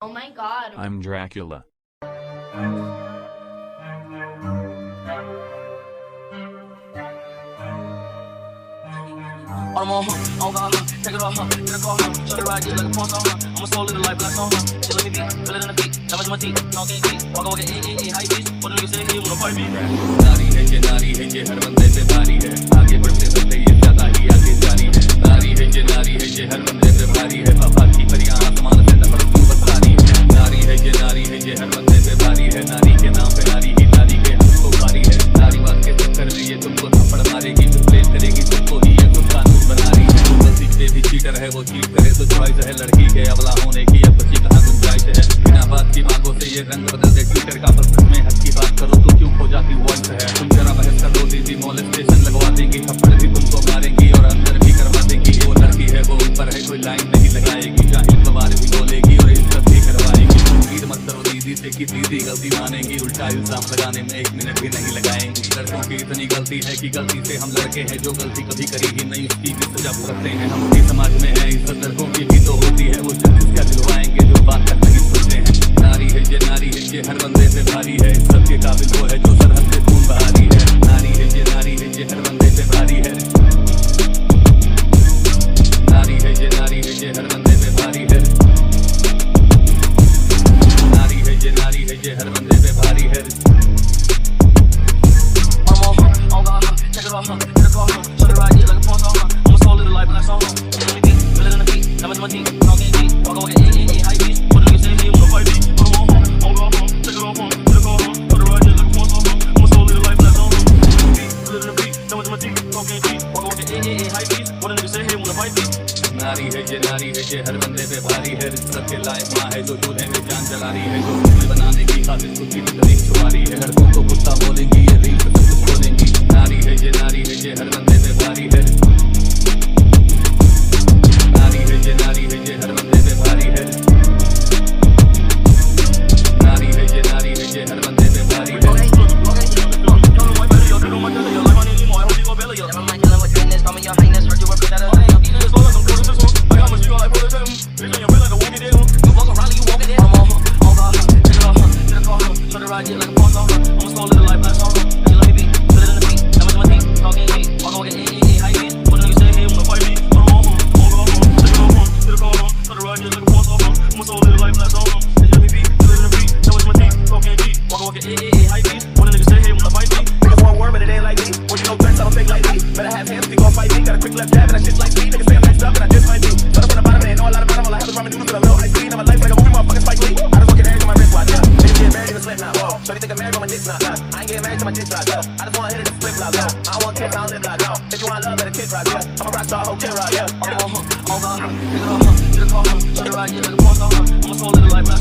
Oh my god. I'm Dracula. All I'm on her, oh god, take it off her, get a call her, show the ride, just like a porn star, I'm a soul little life, black on her, she let me beat, feel it in the beat, damage my teeth, talking deep, walk, high beast, what the nigga say, he wanna fight me. नारी है ये हर बंदे पे भारी है, आगे बढ़ते बढ़ते ये ज्यादा ही आगे जारी है, नारी है ये हर बंदे पे भारी है, पापा की परियां आसमान से नफरत क्यों बरसारी है, नारी है ये हर बंदे पे भारी है, नारी के नाम पे नारी ही नारी के हक को भारी है, नारीवाद के चक्कर में ये तुमको थप्पड़ मारेगी, प्लेन करेगी तुमको ही ये तुम कानून बना रही है, तुम गलती पे भी चीटर है वो चीट करे तो चॉइस है, लड़की के अबला होने की अब बची कहाँ गुंजाइश है, बिना बात की मांगों से ये रंग बदल दे ट्विटर का, पर में हक की बात करो तो क्यों खो जाती वॉइस है, तुम जरा बहस कर दो दीदी मोलेस्टेशन लगवा देंगी, थप्पड़ भी तुमको मारेंगी और अंदर भी करवा देंगी, वो लड़की है वो ऊपर है कोई लाइन नहीं लगाएगी, जाहिल गवार भी बोलेगी और इज्जत भी करवाएगी, उम्मीद मत करो दीदी से कि दीदी गलती मानेंगी, उल्टा इल्जाम लगाने में 1 मिनट भी नहीं लगाएंगी, लड़कों की इतनी गलती है कि गलती से हम लड़के हैं, जो गलती कभी करी ही नहीं उसकी भी सजा भुगतते हैं, हम भी समाज में है इज्जत लड़कों की भी तो होती है, वो जस्टिस क्या दिलवाएंगे जो बात तक नहीं सुनते हैं, नारी है ये हर बंदे पे भारी है, सबके काबिल वो है जो सरहद से खून बहारी है, नारी है ये हर बंदे पे भारी है, नारी है ये हर बंदे पे भारी है, नारी है ये हर बंदे पे भारी है, oh god, check it off, get a call, show the ride, like a porn star, I'm a soul little life, black on her, she let me beat, feel it in the beat, damage my teeth, talking deep, walk, high beast, what the nigga say, he wanna fight me, oh god, take it off, get a call, show the ride, like a porn star, I'm a soul little life, black on her, she let me beat, feel it in the beat, damage my teeth, talking deep, walk, high beast, what the nigga say, he wanna fight me. नारी है ये हर बंदे पे भारी है, रिश्वत के लायक माँ है जो दूल्हे में जान जला रही है, जो फिल्म बनाने की खातिर खुद की तकलीफ छुपा रही है, लड़कों को गुस्सा बोलेंगी ये रील पे सब कुछ बोलेंगी, नारी है ये हर बंदे पे भारी है, नारी है ये हर बंदे पे भारी है, नारी है ये हर बंदे पे भारी है, ride like a porn star, I'm a soul little life, black on her, she let me beat, feel it in the beat, damage my teeth, talking deep, walk, high beast, what the nigga say, he wanna fight me, oh god, take it off, get a call, show the ride like a porn star, I'm a soul little life, black on her, she let me beat, feel it in the beat, damage my teeth, talking deep, walk, high beast, what the nigga say, he wanna fight me. Niggas want word but it ain't like me, when you know threats I don't think like me, better have hands if you gon' fight me, got a quick left jab and that shit's like me, niggas say I'm next up and I just might be, start up on the bottom and they know a lot about it, all I have is ramen noodles with a little ice cream, I'm a life like a movie motherfucking Spike Lee, I just fucking hands on my wrist watch, yeah, niggas get married in a slip now, whoa, so they think I'm married but my dick's not, I ain't getting married to my dick's not, I just wanna hit it in a flip flop, I don't want kids, I don't live like, if you want love, let a kid rock, yeah, I'm a rock star, whole kid rock, yeah, oh god, take it off, get a call, show the ride, like a porn star, I'm a soul little life,